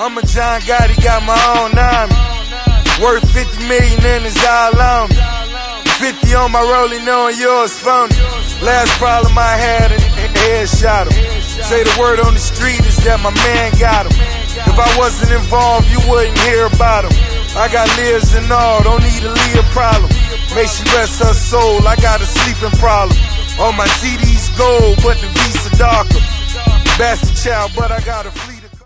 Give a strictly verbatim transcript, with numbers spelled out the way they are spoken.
I'm a John Gotti, got my own army. Worth fifty million and it's all on me. fifty on my rolling, knowing yours phony. Last problem I had, a headshot him. Say the word on the street is that my man got him. If I wasn't involved, you wouldn't hear about him. I got Liz and all, don't need a Leah problem. Make she rest her soul, I got a sleeping problem. All my C Ds gold, but the Visa darker. Bastard child, but I got a fleet.